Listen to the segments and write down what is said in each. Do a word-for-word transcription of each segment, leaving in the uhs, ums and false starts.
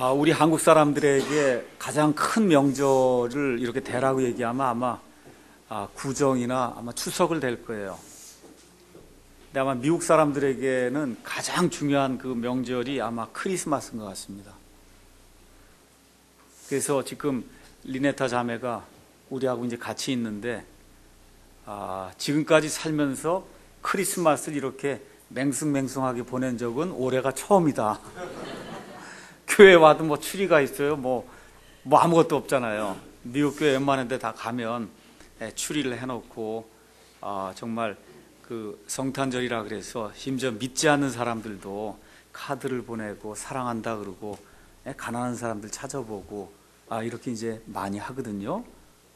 아, 우리 한국 사람들에게 가장 큰 명절을 이렇게 대라고 얘기하면 아마 아, 구정이나 아마 추석을 될 거예요. 근데 아마 미국 사람들에게는 가장 중요한 그 명절이 아마 크리스마스인 것 같습니다. 그래서 지금 리네타 자매가 우리하고 이제 같이 있는데 아, 지금까지 살면서 크리스마스를 이렇게 맹숭맹숭하게 보낸 적은 올해가 처음이다. 교회 와도 뭐 추리가 있어요. 뭐, 뭐 아무것도 없잖아요. 미국 교회 웬만한 데 다 가면 추리를 해놓고 아, 정말 그 성탄절이라 그래서 심지어 믿지 않는 사람들도 카드를 보내고 사랑한다 그러고 가난한 사람들 찾아보고 아, 이렇게 이제 많이 하거든요.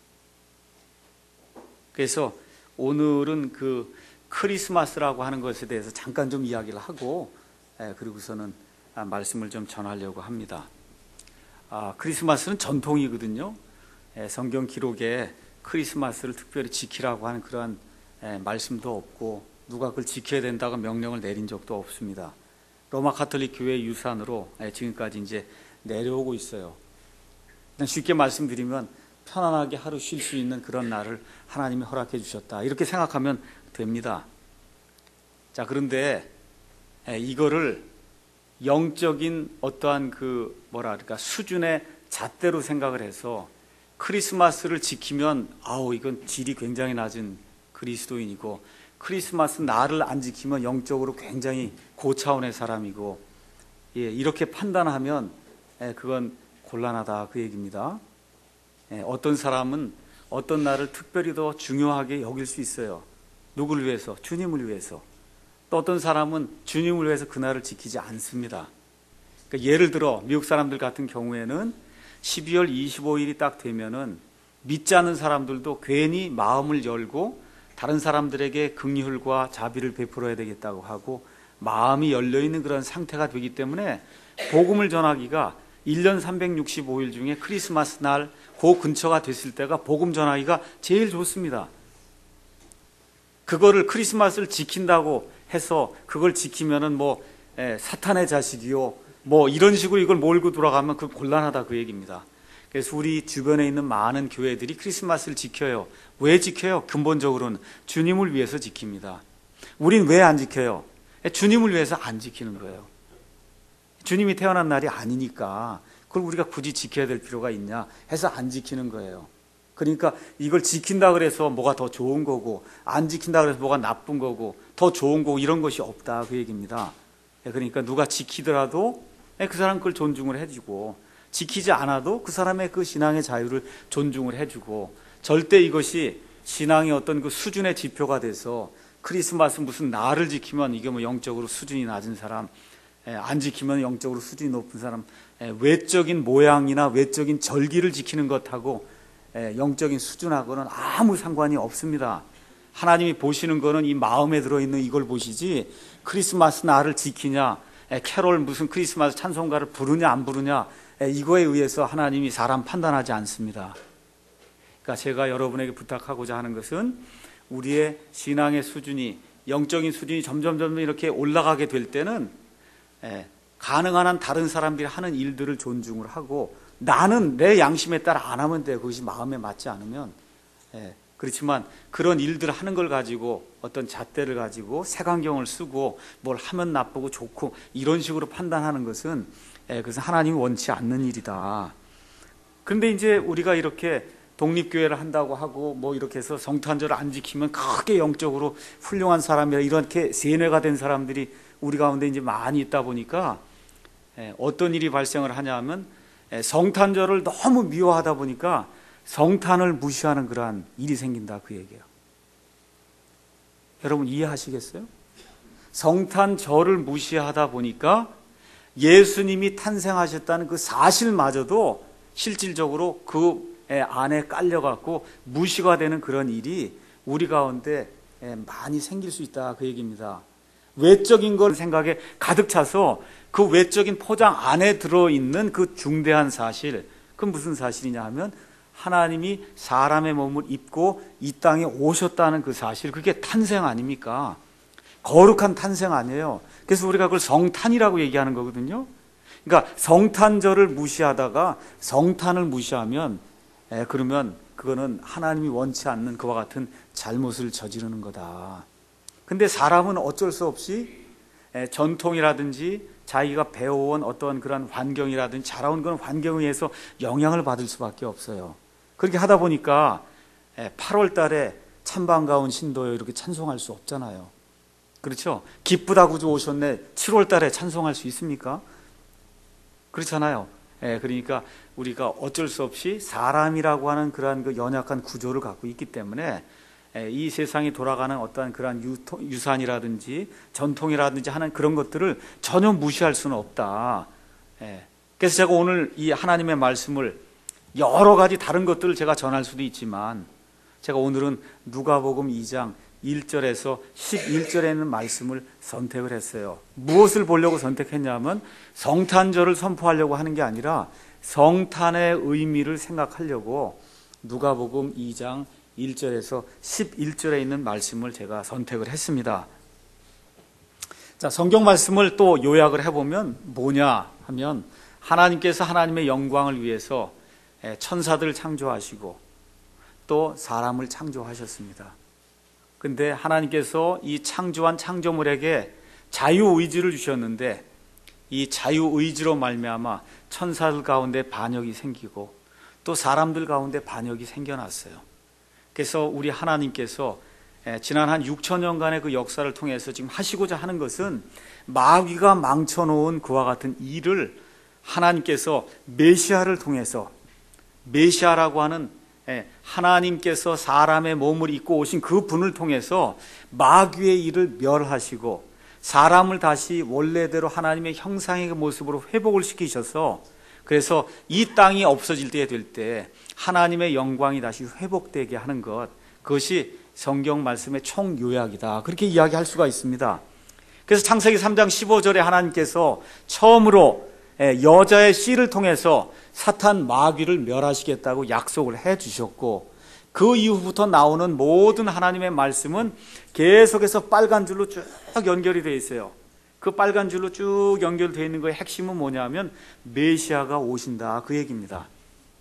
그래서 오늘은 그 크리스마스라고 하는 것에 대해서 잠깐 좀 이야기를 하고 그리고서는 말씀을 좀 전하려고 합니다. 아, 크리스마스는 전통이거든요. 성경 기록에 크리스마스를 특별히 지키라고 하는 그러한 말씀도 없고 누가 그걸 지켜야 된다고 명령을 내린 적도 없습니다. 로마 가톨릭 교회의 유산으로 지금까지 이제 내려오고 있어요. 쉽게 말씀드리면 편안하게 하루 쉴 수 있는 그런 날을 하나님이 허락해 주셨다. 이렇게 생각하면 됩니다. 자, 그런데 이거를 영적인 어떠한 그 뭐라 그럴까 수준의 잣대로 생각을 해서 크리스마스를 지키면 아우 이건 질이 굉장히 낮은 그리스도인이고 크리스마스 날을 안 지키면 영적으로 굉장히 고차원의 사람이고 예, 이렇게 판단하면 예, 그건 곤란하다 그 얘기입니다. 예, 어떤 사람은 어떤 날을 특별히 더 중요하게 여길 수 있어요. 누구를 위해서? 주님을 위해서. 또 어떤 사람은 주님을 위해서 그날을 지키지 않습니다. 그러니까 예를 들어 미국 사람들 같은 경우에는 십이월 이십오일이 딱 되면은 믿지 않는 사람들도 괜히 마음을 열고 다른 사람들에게 긍휼과 자비를 베풀어야 되겠다고 하고 마음이 열려있는 그런 상태가 되기 때문에 복음을 전하기가 일 년 삼백육십오일 중에 크리스마스 날 그 근처가 됐을 때가 복음 전하기가 제일 좋습니다. 그거를 크리스마스를 지킨다고 해서 그걸 지키면은 뭐 에, 사탄의 자식이요 뭐 이런 식으로 이걸 몰고 돌아가면 그 곤란하다 그 얘기입니다. 그래서 우리 주변에 있는 많은 교회들이 크리스마스를 지켜요. 왜 지켜요? 근본적으로는 주님을 위해서 지킵니다. 우린 왜 안 지켜요? 주님을 위해서 안 지키는 거예요. 주님이 태어난 날이 아니니까 그걸 우리가 굳이 지켜야 될 필요가 있냐 해서 안 지키는 거예요. 그러니까 이걸 지킨다 그래서 뭐가 더 좋은 거고 안 지킨다 그래서 뭐가 나쁜 거고 더 좋은 거고 이런 것이 없다 그 얘기입니다. 그러니까 누가 지키더라도 그 사람 그걸 존중을 해주고 지키지 않아도 그 사람의 그 신앙의 자유를 존중을 해주고 절대 이것이 신앙의 어떤 그 수준의 지표가 돼서 크리스마스 무슨 날을 지키면 이게 뭐 영적으로 수준이 낮은 사람 안 지키면 영적으로 수준이 높은 사람 외적인 모양이나 외적인 절기를 지키는 것하고 영적인 수준하고는 아무 상관이 없습니다. 하나님이 보시는 거는 이 마음에 들어있는 이걸 보시지 크리스마스 날을 지키냐 캐롤 무슨 크리스마스 찬송가를 부르냐 안 부르냐 이거에 의해서 하나님이 사람 판단하지 않습니다. 그러니까 제가 여러분에게 부탁하고자 하는 것은 우리의 신앙의 수준이 영적인 수준이 점점 점점 이렇게 올라가게 될 때는 가능한 한 다른 사람들이 하는 일들을 존중을 하고 나는 내 양심에 따라 안 하면 돼요. 그것이 마음에 맞지 않으면. 예, 그렇지만 그런 일들을 하는 걸 가지고 어떤 잣대를 가지고 색안경을 쓰고 뭘 하면 나쁘고 좋고 이런 식으로 판단하는 것은 예, 그것은 하나님이 원치 않는 일이다. 그런데 이제 우리가 이렇게 독립교회를 한다고 하고 뭐 이렇게 해서 성탄절을 안 지키면 크게 영적으로 훌륭한 사람이라 이렇게 세뇌가 된 사람들이 우리 가운데 이제 많이 있다 보니까 예, 어떤 일이 발생을 하냐면 성탄절을 너무 미워하다 보니까 성탄을 무시하는 그러한 일이 생긴다 그 얘기예요. 여러분 이해하시겠어요? 성탄절을 무시하다 보니까 예수님이 탄생하셨다는 그 사실마저도 실질적으로 그 안에 깔려갖고 무시가 되는 그런 일이 우리 가운데 많이 생길 수 있다 그 얘기입니다. 외적인 걸 생각에 가득 차서 그 외적인 포장 안에 들어있는 그 중대한 사실, 그건 무슨 사실이냐 하면 하나님이 사람의 몸을 입고 이 땅에 오셨다는 그 사실, 그게 탄생 아닙니까? 거룩한 탄생 아니에요. 그래서 우리가 그걸 성탄이라고 얘기하는 거거든요. 그러니까 성탄절을 무시하다가 성탄을 무시하면 에, 그러면 그거는 하나님이 원치 않는 그와 같은 잘못을 저지르는 거다. 근데 사람은 어쩔 수 없이 에, 전통이라든지 자기가 배워온 어떤 그런 환경이라든지 자라온 그런 환경에 의해서 영향을 받을 수밖에 없어요. 그렇게 하다 보니까 팔월 달에 찬반가운 신도요 이렇게 찬송할 수 없잖아요. 그렇죠? 기쁘다 구주 오셨네 칠월 달에 찬송할 수 있습니까? 그렇잖아요. 예, 그러니까 우리가 어쩔 수 없이 사람이라고 하는 그러한 그 연약한 구조를 갖고 있기 때문에 예, 이 세상이 돌아가는 어떠한 그러한 유토, 유산이라든지 전통이라든지 하는 그런 것들을 전혀 무시할 수는 없다. 예, 그래서 제가 오늘 이 하나님의 말씀을 여러 가지 다른 것들을 제가 전할 수도 있지만 제가 오늘은 누가복음 이 장 일 절에서 십일 절에 있는 말씀을 선택을 했어요. 무엇을 보려고 선택했냐면 성탄절을 선포하려고 하는 게 아니라 성탄의 의미를 생각하려고 누가복음 이 장 일 절에서 십일 절에 있는 말씀을 제가 선택을 했습니다. 자, 성경 말씀을 또 요약을 해보면 뭐냐 하면 하나님께서 하나님의 영광을 위해서 천사들을 창조하시고 또 사람을 창조하셨습니다. 근데 하나님께서 이 창조한 창조물에게 자유의지를 주셨는데 이 자유의지로 말미암아 천사들 가운데 반역이 생기고 또 사람들 가운데 반역이 생겨났어요. 그래서 우리 하나님께서 지난 한 육천 년간의 그 역사를 통해서 지금 하시고자 하는 것은 마귀가 망쳐놓은 그와 같은 일을 하나님께서 메시아를 통해서 메시아라고 하는 하나님께서 사람의 몸을 입고 오신 그 분을 통해서 마귀의 일을 멸하시고 사람을 다시 원래대로 하나님의 형상의 모습으로 회복을 시키셔서 그래서 이 땅이 없어질 때 될 때 하나님의 영광이 다시 회복되게 하는 것, 그것이 성경 말씀의 총요약이다. 그렇게 이야기할 수가 있습니다. 그래서 창세기 삼 장 십오 절에 하나님께서 처음으로 여자의 씨를 통해서 사탄 마귀를 멸하시겠다고 약속을 해 주셨고 그 이후부터 나오는 모든 하나님의 말씀은 계속해서 빨간 줄로 쭉 연결이 되어 있어요. 그 빨간 줄로 쭉 연결되어 있는 거의 핵심은 뭐냐면 메시아가 오신다 그 얘기입니다.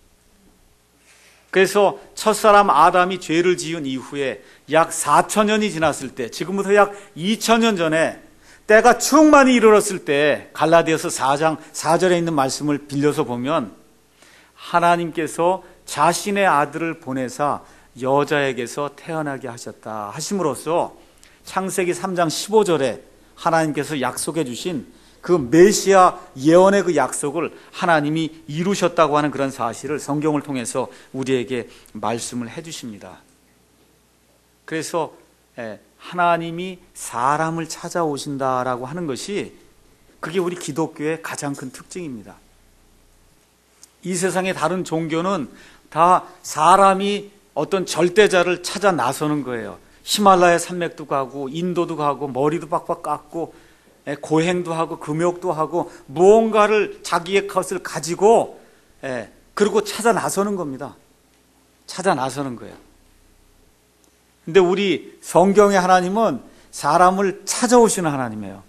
그래서 첫사람 아담이 죄를 지은 이후에 약 사천 년이 지났을 때 지금부터 약 이천 년 전에 때가 충만히 이르렀을 때 갈라디아서 사 장 사 절에 있는 말씀을 빌려서 보면 하나님께서 자신의 아들을 보내사 여자에게서 태어나게 하셨다 하심으로써 창세기 삼 장 십오 절에 하나님께서 약속해 주신 그 메시아 예언의 그 약속을 하나님이 이루셨다고 하는 그런 사실을 성경을 통해서 우리에게 말씀을 해 주십니다. 그래서 하나님이 사람을 찾아오신다라고 하는 것이 그게 우리 기독교의 가장 큰 특징입니다. 이 세상의 다른 종교는 다 사람이 어떤 절대자를 찾아 나서는 거예요. 히말라야 산맥도 가고 인도도 가고 머리도 빡빡 깎고 고행도 하고 금욕도 하고 무언가를 자기의 것을 가지고 그리고 찾아 나서는 겁니다. 찾아 나서는 거예요. 근데 우리 성경의 하나님은 사람을 찾아오시는 하나님이에요.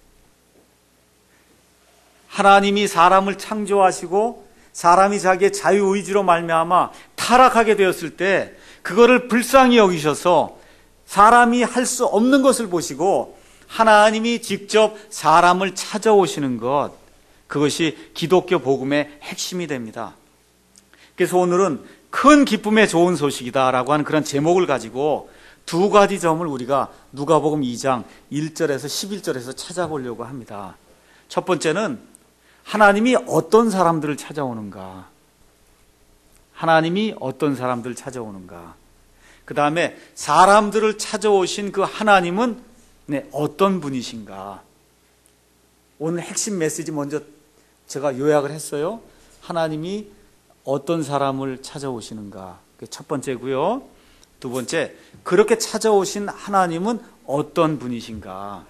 하나님이 사람을 창조하시고 사람이 자기의 자유의지로 말미암아 타락하게 되었을 때 그거를 불쌍히 여기셔서 사람이 할 수 없는 것을 보시고 하나님이 직접 사람을 찾아오시는 것, 그것이 기독교 복음의 핵심이 됩니다. 그래서 오늘은 큰 기쁨의 좋은 소식이다라고 하는 그런 제목을 가지고 두 가지 점을 우리가 누가복음 이 장 일 절에서 십일 절에서 찾아보려고 합니다. 첫 번째는 하나님이 어떤 사람들을 찾아오는가, 하나님이 어떤 사람들을 찾아오는가. 그 다음에 사람들을 찾아오신 그 하나님은 네, 어떤 분이신가. 오늘 핵심 메시지 먼저 제가 요약을 했어요. 하나님이 어떤 사람을 찾아오시는가, 그게 첫 번째고요. 두 번째, 그렇게 찾아오신 하나님은 어떤 분이신가.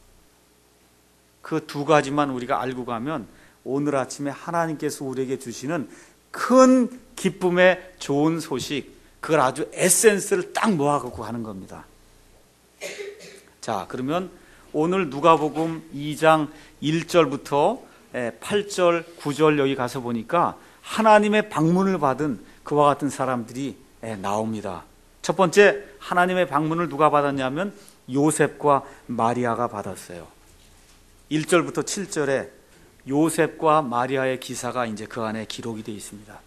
그 두 가지만 우리가 알고 가면 오늘 아침에 하나님께서 우리에게 주시는 큰 기쁨의 좋은 소식, 그걸 아주 에센스를 딱 모아갖고 하는 겁니다. 자, 그러면 오늘 누가복음 이 장 일 절부터 팔 절, 구 절 여기 가서 보니까 하나님의 방문을 받은 그와 같은 사람들이 나옵니다. 첫 번째, 하나님의 방문을 누가 받았냐면 요셉과 마리아가 받았어요. 일 절부터 칠 절에 요셉과 마리아의 기사가 이제 그 안에 기록이 되어 있습니다.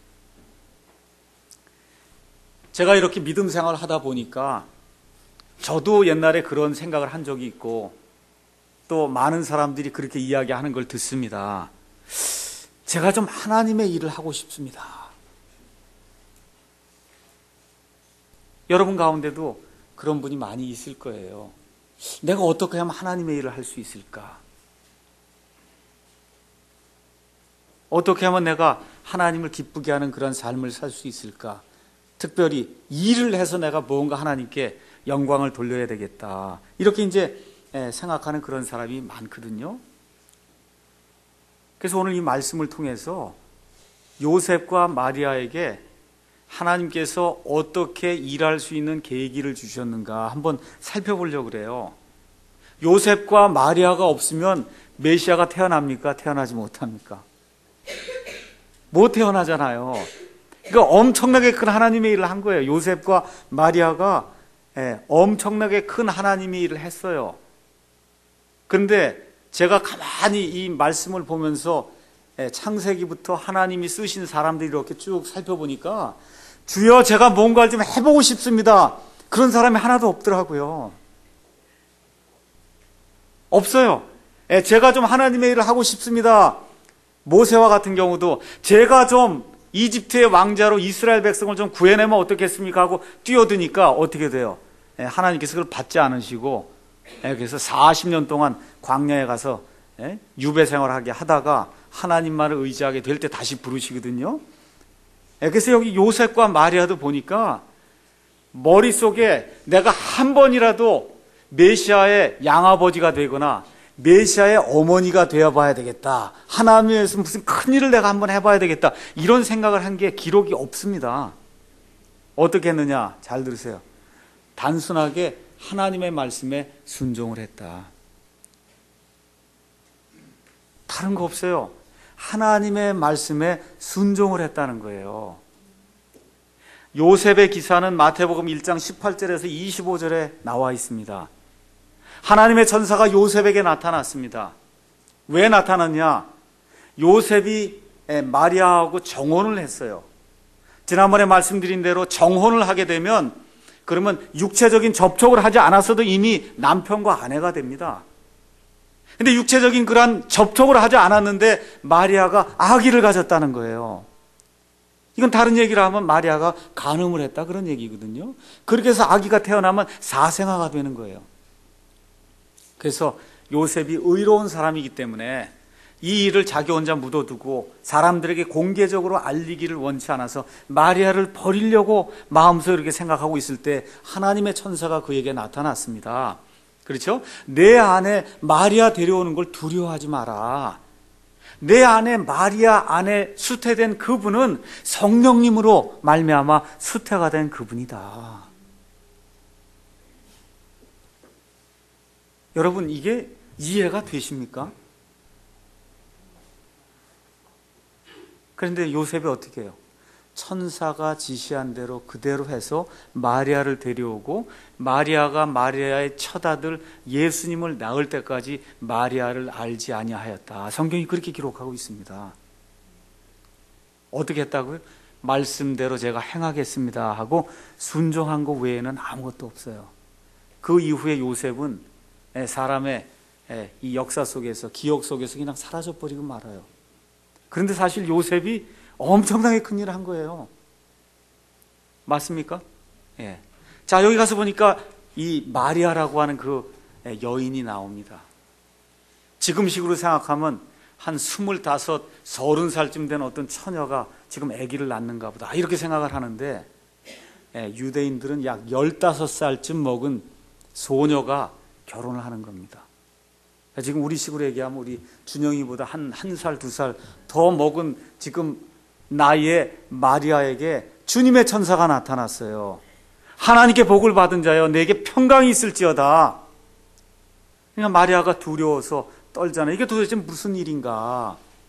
제가 이렇게 믿음 생활을 하다 보니까 저도 옛날에 그런 생각을 한 적이 있고 또 많은 사람들이 그렇게 이야기하는 걸 듣습니다. 제가 좀 하나님의 일을 하고 싶습니다. 여러분 가운데도 그런 분이 많이 있을 거예요. 내가 어떻게 하면 하나님의 일을 할 수 있을까? 어떻게 하면 내가 하나님을 기쁘게 하는 그런 삶을 살 수 있을까? 특별히 일을 해서 내가 무언가 하나님께 영광을 돌려야 되겠다. 이렇게 이제 생각하는 그런 사람이 많거든요. 그래서 오늘 이 말씀을 통해서 요셉과 마리아에게 하나님께서 어떻게 일할 수 있는 계기를 주셨는가 한번 살펴보려고 그래요. 요셉과 마리아가 없으면 메시아가 태어납니까? 태어나지 못합니까? 못 태어나잖아요. 그러니까 엄청나게 큰 하나님의 일을 한 거예요. 요셉과 마리아가 엄청나게 큰 하나님의 일을 했어요. 그런데 제가 가만히 이 말씀을 보면서 창세기부터 하나님이 쓰신 사람들이 이렇게 쭉 살펴보니까 주여 제가 뭔가를 좀 해보고 싶습니다. 그런 사람이 하나도 없더라고요. 없어요. 제가 좀 하나님의 일을 하고 싶습니다. 모세와 같은 경우도 제가 좀 이집트의 왕자로 이스라엘 백성을 좀 구해내면 어떻겠습니까 하고 뛰어드니까 어떻게 돼요? 하나님께서 그걸 받지 않으시고 그래서 사십 년 동안 광야에 가서 유배 생활하게 하다가 하나님만을 의지하게 될 때 다시 부르시거든요. 그래서 여기 요셉과 마리아도 보니까 머릿속에 내가 한 번이라도 메시아의 양아버지가 되거나 메시아의 어머니가 되어봐야 되겠다. 하나님에서 무슨 큰일을 내가 한번 해봐야 되겠다. 이런 생각을 한 게 기록이 없습니다. 어떻게 했느냐? 잘 들으세요. 단순하게 하나님의 말씀에 순종을 했다. 다른 거 없어요. 하나님의 말씀에 순종을 했다는 거예요. 요셉의 기사는 마태복음 일 장 십팔 절에서 이십오 절에 나와 있습니다. 하나님의 천사가 요셉에게 나타났습니다. 왜 나타났냐? 요셉이 마리아하고 정혼을 했어요. 지난번에 말씀드린 대로 정혼을 하게 되면 그러면 육체적인 접촉을 하지 않았어도 이미 남편과 아내가 됩니다. 근데 육체적인 그러한 접촉을 하지 않았는데 마리아가 아기를 가졌다는 거예요. 이건 다른 얘기를 하면 마리아가 간음을 했다 그런 얘기거든요. 그렇게 해서 아기가 태어나면 사생아가 되는 거예요. 그래서 요셉이 의로운 사람이기 때문에 이 일을 자기 혼자 묻어두고 사람들에게 공개적으로 알리기를 원치 않아서 마리아를 버리려고 마음속에 이렇게 생각하고 있을 때 하나님의 천사가 그에게 나타났습니다. 그렇죠? 내 안에 마리아 데려오는 걸 두려워하지 마라. 내 안에 마리아 안에 수태된 그분은 성령님으로 말미암아 수태가 된 그분이다. 여러분 이게 이해가 되십니까? 그런데 요셉이 어떻게 해요? 천사가 지시한 대로 그대로 해서 마리아를 데려오고 마리아가 마리아의 첫아들 예수님을 낳을 때까지 마리아를 알지 아니하였다. 성경이 그렇게 기록하고 있습니다. 어떻게 했다고요? 말씀대로 제가 행하겠습니다 하고 순종한 것 외에는 아무것도 없어요. 그 이후에 요셉은 사람의 이 역사 속에서 기억 속에서 그냥 사라져버리고 말아요. 그런데 사실 요셉이 엄청나게 큰 일을 한 거예요. 맞습니까? 예. 자, 여기 가서 보니까 이 마리아라고 하는 그 여인이 나옵니다. 지금식으로 생각하면 한 스물다섯, 서른 살쯤 된 어떤 처녀가 지금 아기를 낳는가 보다 이렇게 생각을 하는데 예, 유대인들은 약 열다섯 살쯤 먹은 소녀가 결혼을 하는 겁니다. 지금 우리 식으로 얘기하면 우리 준영이보다 한, 한 살, 두 살 더 먹은 지금 나이에 마리아에게 주님의 천사가 나타났어요. 하나님께 복을 받은 자여 내게 평강이 있을지어다. 그러니까 마리아가 두려워서 떨잖아요. 이게 도대체 무슨 일인가?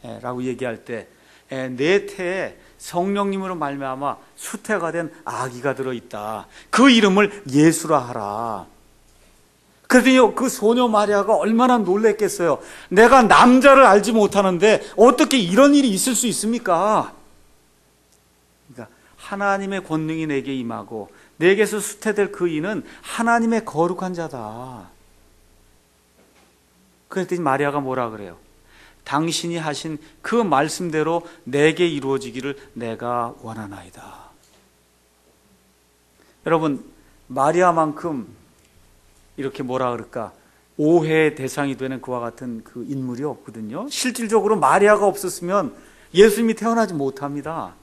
라고 얘기할 때 내 태에 성령님으로 말미암아 수태가 된 아기가 들어있다. 그 이름을 예수라 하라. 그랬더니 그 소녀 마리아가 얼마나 놀랬겠어요. 내가 남자를 알지 못하는데 어떻게 이런 일이 있을 수 있습니까? 그러니까 하나님의 권능이 내게 임하고 내게서 수태될 그 이는 하나님의 거룩한 자다. 그랬더니 마리아가 뭐라 그래요? 당신이 하신 그 말씀대로 내게 이루어지기를 내가 원하나이다. 여러분, 마리아만큼 이렇게 뭐라 그럴까? 오해의 대상이 되는 그와 같은 그 인물이 없거든요. 실질적으로 마리아가 없었으면 예수님이 태어나지 못합니다.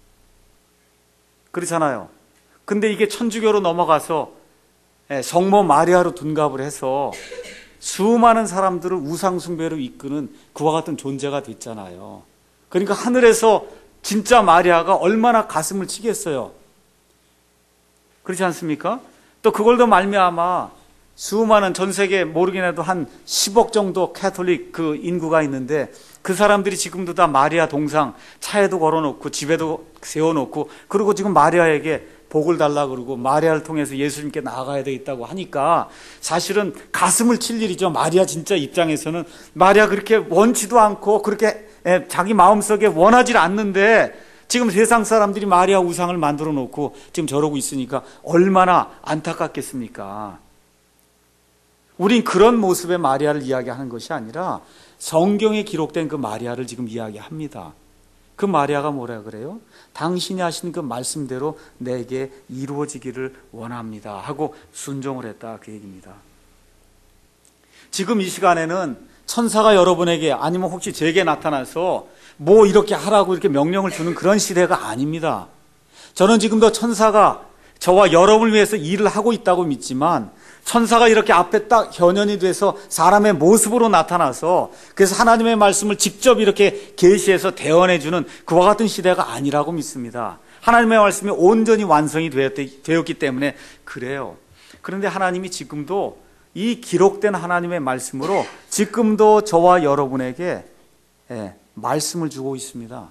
그렇잖아요. 근데 이게 천주교로 넘어가서 성모 마리아로 둔갑을 해서 수많은 사람들을 우상숭배로 이끄는 그와 같은 존재가 됐잖아요. 그러니까 하늘에서 진짜 마리아가 얼마나 가슴을 치겠어요. 그렇지 않습니까? 또 그걸 더 말미암아 수많은 전 세계 모르긴 해도 한 십억 정도 캐톨릭 그 인구가 있는데 그 사람들이 지금도 다 마리아 동상 차에도 걸어놓고 집에도 세워놓고 그리고 지금 마리아에게 복을 달라 그러고 마리아를 통해서 예수님께 나아가야 되겠다고 하니까 사실은 가슴을 칠 일이죠. 마리아 진짜 입장에서는 마리아 그렇게 원치도 않고 그렇게 자기 마음속에 원하지 않는데 지금 세상 사람들이 마리아 우상을 만들어 놓고 지금 저러고 있으니까 얼마나 안타깝겠습니까? 우린 그런 모습의 마리아를 이야기하는 것이 아니라 성경에 기록된 그 마리아를 지금 이야기합니다. 그 마리아가 뭐라 그래요? 당신이 하신 그 말씀대로 내게 이루어지기를 원합니다 하고 순종을 했다, 그 얘기입니다. 지금 이 시간에는 천사가 여러분에게 아니면 혹시 제게 나타나서 뭐 이렇게 하라고 이렇게 명령을 주는 그런 시대가 아닙니다. 저는 지금도 천사가 저와 여러분을 위해서 일을 하고 있다고 믿지만 천사가 이렇게 앞에 딱 현현이 돼서 사람의 모습으로 나타나서 그래서 하나님의 말씀을 직접 이렇게 계시해서 대언해주는 그와 같은 시대가 아니라고 믿습니다. 하나님의 말씀이 온전히 완성이 되었기 때문에 그래요. 그런데 하나님이 지금도 이 기록된 하나님의 말씀으로 지금도 저와 여러분에게 말씀을 주고 있습니다.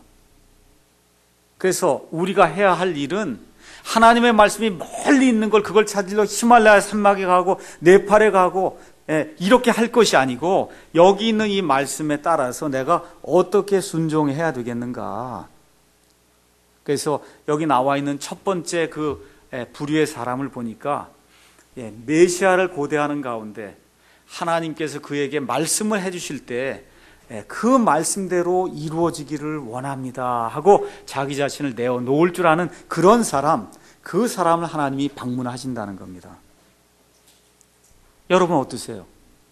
그래서 우리가 해야 할 일은 하나님의 말씀이 멀리 있는 걸 그걸 찾으러 히말라야 산막에 가고 네팔에 가고 이렇게 할 것이 아니고 여기 있는 이 말씀에 따라서 내가 어떻게 순종해야 되겠는가. 그래서 여기 나와 있는 첫 번째 그 부류의 사람을 보니까 메시아를 고대하는 가운데 하나님께서 그에게 말씀을 해주실 때 그 말씀대로 이루어지기를 원합니다 하고 자기 자신을 내어놓을 줄 아는 그런 사람, 그 사람을 하나님이 방문하신다는 겁니다. 여러분 어떠세요?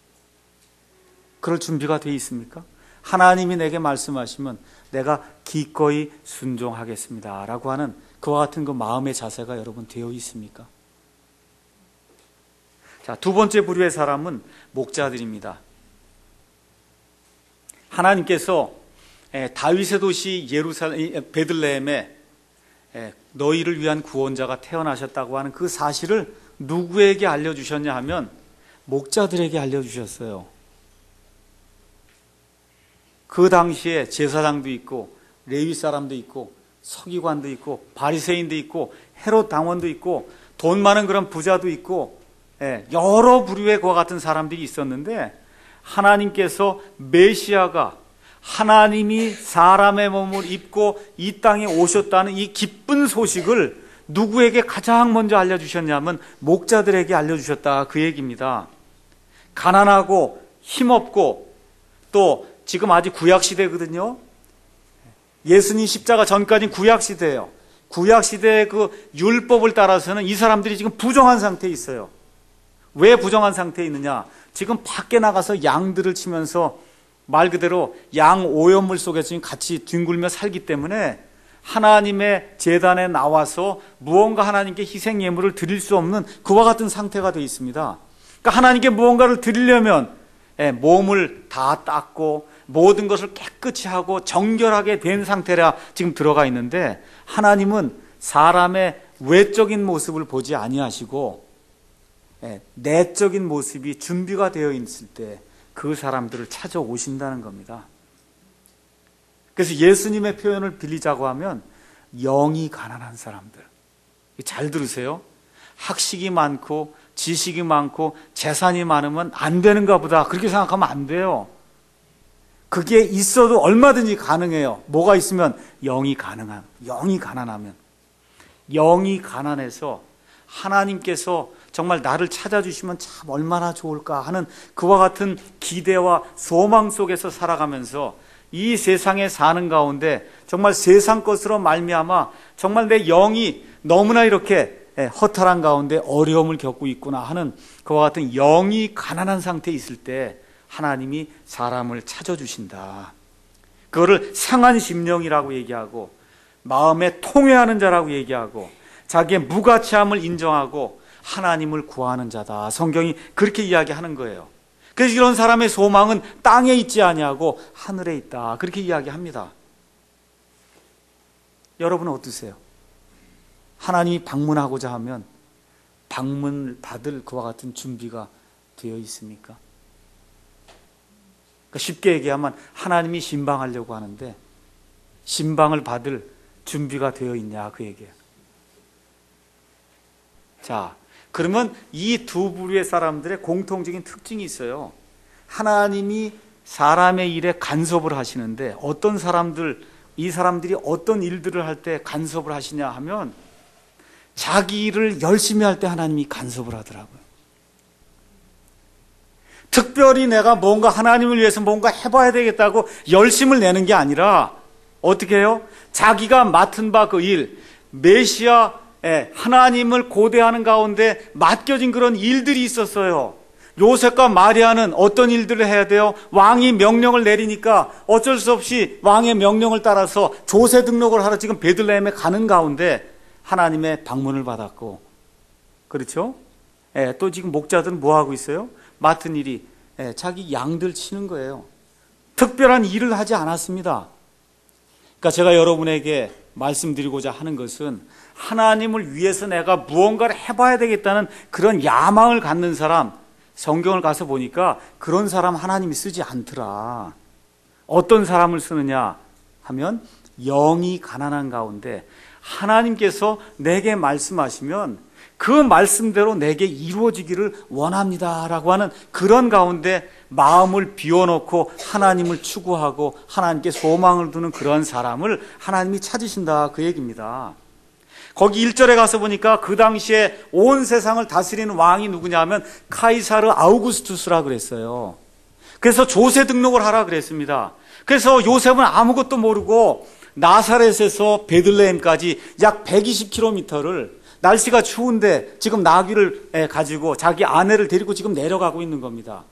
그럴 준비가 되어 있습니까? 하나님이 내게 말씀하시면 내가 기꺼이 순종하겠습니다 라고 하는 그와 같은 그 마음의 자세가 여러분 되어 있습니까? 자, 두 번째 부류의 사람은 목자들입니다. 하나님께서 다윗의 도시 예루살렘 베들레헴에 너희를 위한 구원자가 태어나셨다고 하는 그 사실을 누구에게 알려주셨냐 하면 목자들에게 알려주셨어요. 그 당시에 제사장도 있고 레위 사람도 있고 서기관도 있고 바리새인도 있고 헤롯 당원도 있고 돈 많은 그런 부자도 있고 여러 부류의 그와 같은 사람들이 있었는데 하나님께서 메시아가 하나님이 사람의 몸을 입고 이 땅에 오셨다는 이 기쁜 소식을 누구에게 가장 먼저 알려주셨냐면 목자들에게 알려주셨다, 그 얘기입니다. 가난하고 힘없고 또 지금 아직 구약시대거든요. 예수님 십자가 전까지는 구약시대예요. 구약시대의 그 율법을 따라서는 이 사람들이 지금 부정한 상태에 있어요. 왜 부정한 상태에 있느냐? 지금 밖에 나가서 양들을 치면서 말 그대로 양 오염물 속에서 지금 같이 뒹굴며 살기 때문에 하나님의 제단에 나와서 무언가 하나님께 희생 예물을 드릴 수 없는 그와 같은 상태가 되어 있습니다. 그러니까 하나님께 무언가를 드리려면 몸을 다 닦고 모든 것을 깨끗이 하고 정결하게 된 상태라 지금 들어가 있는데 하나님은 사람의 외적인 모습을 보지 아니하시고 내적인 모습이 준비가 되어 있을 때 그 사람들을 찾아오신다는 겁니다. 그래서 예수님의 표현을 빌리자고 하면 영이 가난한 사람들. 잘 들으세요. 학식이 많고 지식이 많고 재산이 많으면 안 되는가 보다 그렇게 생각하면 안 돼요. 그게 있어도 얼마든지 가능해요. 뭐가 있으면 영이 가능한, 영이 가난하면. 영이 가난해서 하나님께서 정말 나를 찾아주시면 참 얼마나 좋을까 하는 그와 같은 기대와 소망 속에서 살아가면서 이 세상에 사는 가운데 정말 세상 것으로 말미암아 정말 내 영이 너무나 이렇게 허탈한 가운데 어려움을 겪고 있구나 하는 그와 같은 영이 가난한 상태에 있을 때 하나님이 사람을 찾아주신다. 그거를 상한 심령이라고 얘기하고 마음에 통회하는 자라고 얘기하고 자기의 무가치함을 인정하고 하나님을 구하는 자다. 성경이 그렇게 이야기하는 거예요. 그래서 이런 사람의 소망은 땅에 있지 아니하고 하늘에 있다. 그렇게 이야기합니다. 여러분은 어떠세요? 하나님이 방문하고자 하면 방문을 받을 그와 같은 준비가 되어 있습니까? 그러니까 쉽게 얘기하면 하나님이 신방하려고 하는데 신방을 받을 준비가 되어 있냐 그 얘기예요. 자, 그러면 이 두 부류의 사람들의 공통적인 특징이 있어요. 하나님이 사람의 일에 간섭을 하시는데 어떤 사람들, 이 사람들이 어떤 일들을 할 때 간섭을 하시냐 하면 자기 일을 열심히 할 때 하나님이 간섭을 하더라고요. 특별히 내가 뭔가 하나님을 위해서 뭔가 해봐야 되겠다고 열심을 내는 게 아니라 어떻게 해요? 자기가 맡은 바 그 일, 메시아 하나님을 고대하는 가운데 맡겨진 그런 일들이 있었어요. 요셉과 마리아는 어떤 일들을 해야 돼요? 왕이 명령을 내리니까 어쩔 수 없이 왕의 명령을 따라서 조세 등록을 하러 지금 베들레헴에 가는 가운데 하나님의 방문을 받았고, 그렇죠? 예, 또 지금 목자들은 뭐 하고 있어요? 맡은 일이 예, 자기 양들 치는 거예요. 특별한 일을 하지 않았습니다. 그러니까 제가 여러분에게 말씀드리고자 하는 것은 하나님을 위해서 내가 무언가를 해봐야 되겠다는 그런 야망을 갖는 사람, 성경을 가서 보니까 그런 사람 하나님이 쓰지 않더라. 어떤 사람을 쓰느냐 하면 영이 가난한 가운데 하나님께서 내게 말씀하시면 그 말씀대로 내게 이루어지기를 원합니다라고 하는 그런 가운데 마음을 비워놓고 하나님을 추구하고 하나님께 소망을 두는 그런 사람을 하나님이 찾으신다 그 얘기입니다. 거기 일 절에 가서 보니까 그 당시에 온 세상을 다스리는 왕이 누구냐 하면 카이사르 아우구스투스라 그랬어요. 그래서 조세 등록을 하라 그랬습니다. 그래서 요셉은 아무것도 모르고 나사렛에서 베들레헴까지 약 백이십 킬로미터를 날씨가 추운데 지금 나귀를 가지고 자기 아내를 데리고 지금 내려가고 있는 겁니다.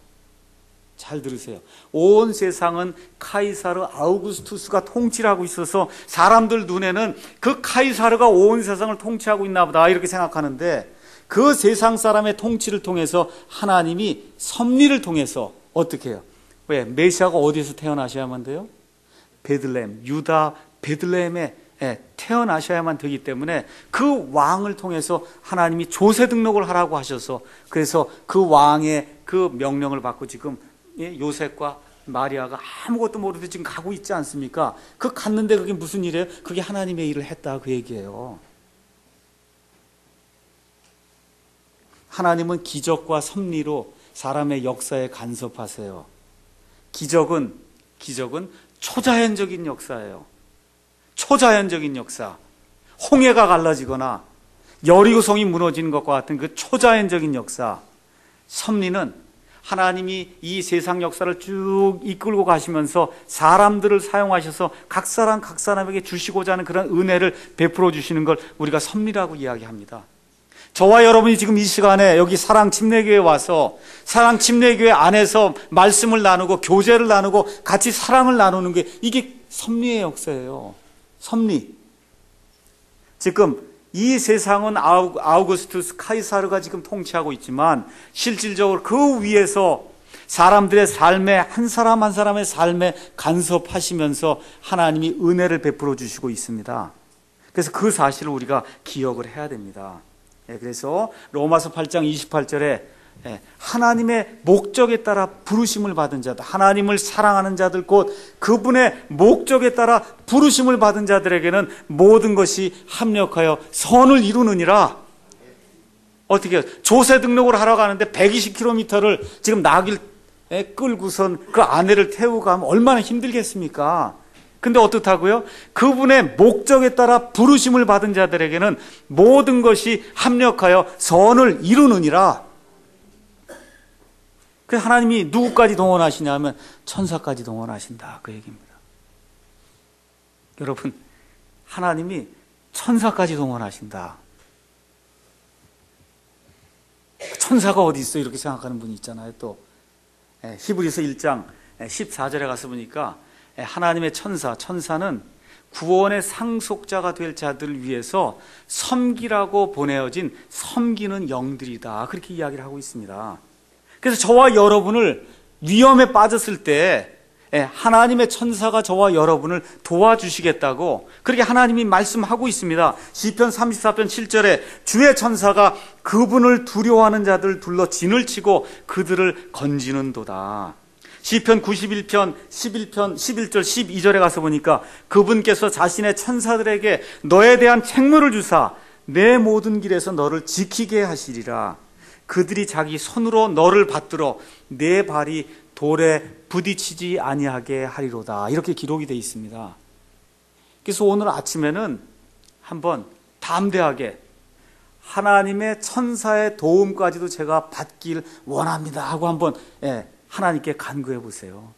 잘 들으세요. 온 세상은 카이사르 아우구스투스가 통치를 하고 있어서 사람들 눈에는 그 카이사르가 온 세상을 통치하고 있나 보다 이렇게 생각하는데 그 세상 사람의 통치를 통해서 하나님이 섭리를 통해서 어떻게 해요? 왜? 메시아가 어디에서 태어나셔야만 돼요? 베들레헴, 유다 베들레헴에 태어나셔야만 되기 때문에 그 왕을 통해서 하나님이 조세 등록을 하라고 하셔서 그래서 그 왕의 그 명령을 받고 지금 요셉과 마리아가 아무것도 모르듯 지금 가고 있지 않습니까? 그 갔는데 그게 무슨 일이에요? 그게 하나님의 일을 했다 그 얘기예요. 하나님은 기적과 섭리로 사람의 역사에 간섭하세요. 기적은 기적은 초자연적인 역사예요. 초자연적인 역사. 홍해가 갈라지거나 여리고성이 무너지는 것과 같은 그 초자연적인 역사. 섭리는 하나님이 이 세상 역사를 쭉 이끌고 가시면서 사람들을 사용하셔서 각 사람 각 사람에게 주시고자 하는 그런 은혜를 베풀어 주시는 걸 우리가 섭리라고 이야기합니다. 저와 여러분이 지금 이 시간에 여기 사랑 침례교회에 와서 사랑 침례교회 안에서 말씀을 나누고 교제를 나누고 같이 사랑을 나누는 게 이게 섭리의 역사예요. 섭리. 지금 이 세상은 아우구스투스 카이사르가 지금 통치하고 있지만 실질적으로 그 위에서 사람들의 삶에 한 사람 한 사람의 삶에 간섭하시면서 하나님이 은혜를 베풀어 주시고 있습니다. 그래서 그 사실을 우리가 기억을 해야 됩니다. 그래서 로마서 팔 장 이십팔 절에 하나님의 목적에 따라 부르심을 받은 자들, 하나님을 사랑하는 자들, 곧 그분의 목적에 따라 부르심을 받은 자들에게는 모든 것이 합력하여 선을 이루느니라. 어떻게 해요? 조세 등록을 하러 가는데 백이십 킬로미터를 지금 나귀를 끌고선 그 아내를 태우고 가면 얼마나 힘들겠습니까? 근데 어떻다고요? 그분의 목적에 따라 부르심을 받은 자들에게는 모든 것이 합력하여 선을 이루느니라. 그래서 하나님이 누구까지 동원하시냐면 천사까지 동원하신다, 그 얘기입니다. 여러분, 하나님이 천사까지 동원하신다. 천사가 어디 있어? 이렇게 생각하는 분이 있잖아요. 또 히브리서 일 장 십사 절에 가서 보니까 하나님의 천사, 천사는 구원의 상속자가 될 자들을 위해서 섬기라고 보내어진 섬기는 영들이다, 그렇게 이야기를 하고 있습니다. 그래서 저와 여러분을 위험에 빠졌을 때 하나님의 천사가 저와 여러분을 도와주시겠다고 그렇게 하나님이 말씀하고 있습니다. 시편 삼십사 편 칠 절에 주의 천사가 그분을 두려워하는 자들 둘러 진을 치고 그들을 건지는도다. 시편 구십일 편 십일 편 십일 절 십이 절에 가서 보니까 그분께서 자신의 천사들에게 너에 대한 책무를 주사 내 모든 길에서 너를 지키게 하시리라. 그들이 자기 손으로 너를 받들어 내 발이 돌에 부딪히지 아니하게 하리로다, 이렇게 기록이 되어 있습니다. 그래서 오늘 아침에는 한번 담대하게 하나님의 천사의 도움까지도 제가 받길 원합니다 하고 한번 예, 하나님께 간구해 보세요.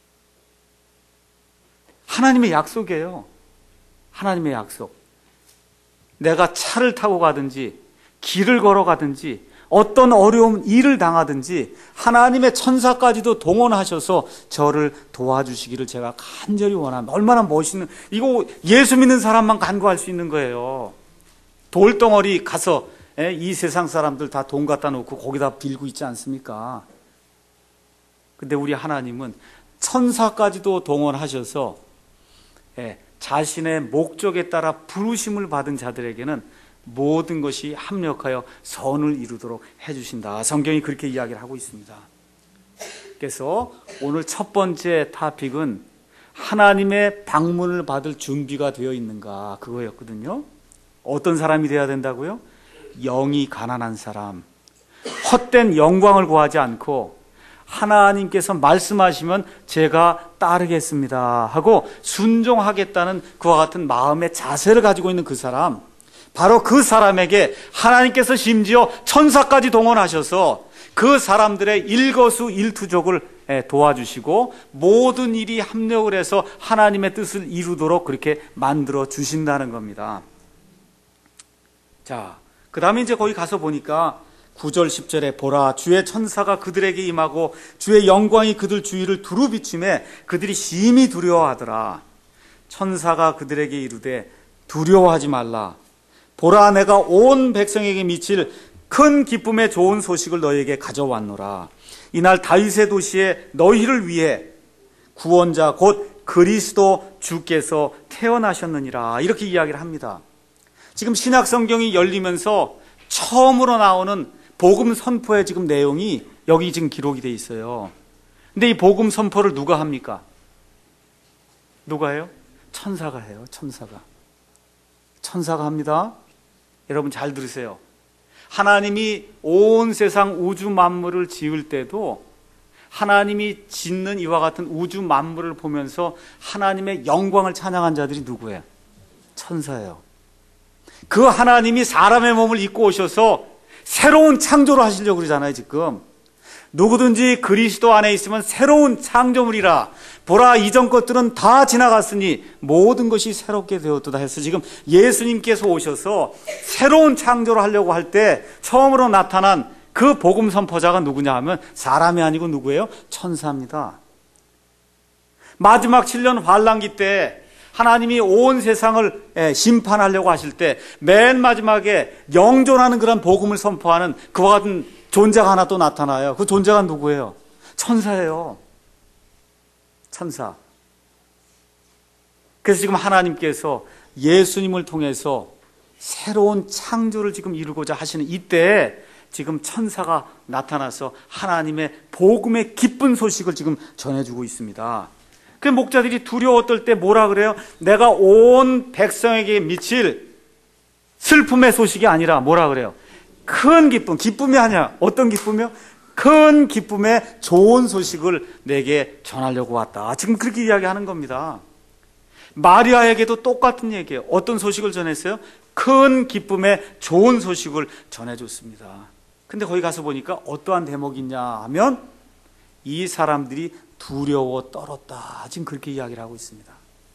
하나님의 약속이에요. 하나님의 약속. 내가 차를 타고 가든지 길을 걸어가든지 어떤 어려움, 일을 당하든지 하나님의 천사까지도 동원하셔서 저를 도와주시기를 제가 간절히 원합니다. 얼마나 멋있는, 이거 예수 믿는 사람만 간구할 수 있는 거예요. 돌덩어리 가서 이 세상 사람들 다 돈 갖다 놓고 거기다 빌고 있지 않습니까? 근데 우리 하나님은 천사까지도 동원하셔서 자신의 목적에 따라 부르심을 받은 자들에게는 모든 것이 합력하여 선을 이루도록 해주신다. 성경이 그렇게 이야기를 하고 있습니다. 그래서 오늘 첫 번째 토픽은 하나님의 방문을 받을 준비가 되어 있는가, 그거였거든요. 어떤 사람이 되어야 된다고요? 영이 가난한 사람, 헛된 영광을 구하지 않고 하나님께서 말씀하시면 제가 따르겠습니다 하고 순종하겠다는 그와 같은 마음의 자세를 가지고 있는 그 사람, 바로 그 사람에게 하나님께서 심지어 천사까지 동원하셔서 그 사람들의 일거수일투족을 도와주시고 모든 일이 합력을 해서 하나님의 뜻을 이루도록 그렇게 만들어 주신다는 겁니다. 자, 그 다음에 이제 거기 가서 보니까 구 절 십 절에 보라 주의 천사가 그들에게 임하고 주의 영광이 그들 주위를 두루 비추매 그들이 심히 두려워하더라. 천사가 그들에게 이르되 두려워하지 말라. 보라 내가 온 백성에게 미칠 큰 기쁨의 좋은 소식을 너희에게 가져왔노라. 이날 다윗의 도시에 너희를 위해 구원자 곧 그리스도 주께서 태어나셨느니라, 이렇게 이야기를 합니다. 지금 신약 성경이 열리면서 처음으로 나오는 복음 선포의 지금 내용이 여기 지금 기록이 돼 있어요. 근데 이 복음 선포를 누가 합니까? 누가 해요? 천사가 해요. 천사가. 천사가 합니다. 여러분 잘 들으세요. 하나님이 온 세상 우주 만물을 지을 때도 하나님이 짓는 이와 같은 우주 만물을 보면서 하나님의 영광을 찬양한 자들이 누구예요? 천사예요. 그 하나님이 사람의 몸을 입고 오셔서 새로운 창조를 하시려고 그러잖아요. 지금 누구든지 그리스도 안에 있으면 새로운 창조물이라. 보라 이전 것들은 다 지나갔으니 모든 것이 새롭게 되었도다 해서 지금 예수님께서 오셔서 새로운 창조를 하려고 할 때 처음으로 나타난 그 복음 선포자가 누구냐 하면 사람이 아니고 누구예요? 천사입니다. 마지막 칠 년 환란기 때 하나님이 온 세상을 심판하려고 하실 때 맨 마지막에 영존하는 그런 복음을 선포하는 그와 같은 존재가 하나 또 나타나요. 그 존재가 누구예요? 천사예요. 천사. 그래서 지금 하나님께서 예수님을 통해서 새로운 창조를 지금 이루고자 하시는 이때 지금 천사가 나타나서 하나님의 복음의 기쁜 소식을 지금 전해주고 있습니다. 그 목자들이 두려워 떨 때 뭐라 그래요? 내가 온 백성에게 미칠 슬픔의 소식이 아니라 뭐라 그래요? 큰 기쁨, 기쁨이 아니야. 어떤 기쁨이요? 큰 기쁨의 좋은 소식을 내게 전하려고 왔다. 지금 그렇게 이야기하는 겁니다. 마리아에게도 똑같은 얘기예요. 어떤 소식을 전했어요? 큰 기쁨의 좋은 소식을 전해줬습니다. 근데 거기 가서 보니까 어떠한 대목이 있냐 하면 이 사람들이 두려워 떨었다. 지금 그렇게 이야기를 하고 있습니다.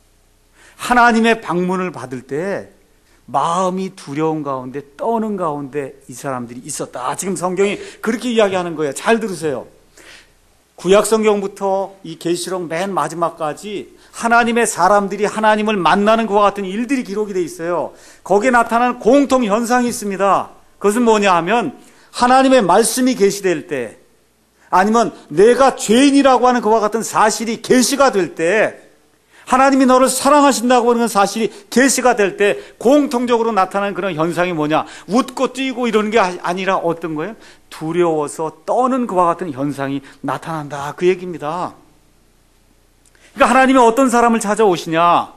하나님의 방문을 받을 때 마음이 두려운 가운데 떠는 가운데 이 사람들이 있었다. 지금 성경이 그렇게 이야기하는 거예요. 잘 들으세요. 구약 성경부터 이 계시록 맨 마지막까지 하나님의 사람들이 하나님을 만나는 것과 같은 일들이 기록이 되어 있어요. 거기에 나타나는 공통 현상이 있습니다. 그것은 뭐냐 하면 하나님의 말씀이 계시될 때, 아니면 내가 죄인이라고 하는 그와 같은 사실이 계시가 될 때, 하나님이 너를 사랑하신다고 하는 사실이 계시가 될 때 공통적으로 나타나는 그런 현상이 뭐냐? 웃고 뛰고 이러는 게 아니라 어떤 거예요? 두려워서 떠는 그와 같은 현상이 나타난다. 그 얘기입니다. 그러니까 하나님이 어떤 사람을 찾아오시냐?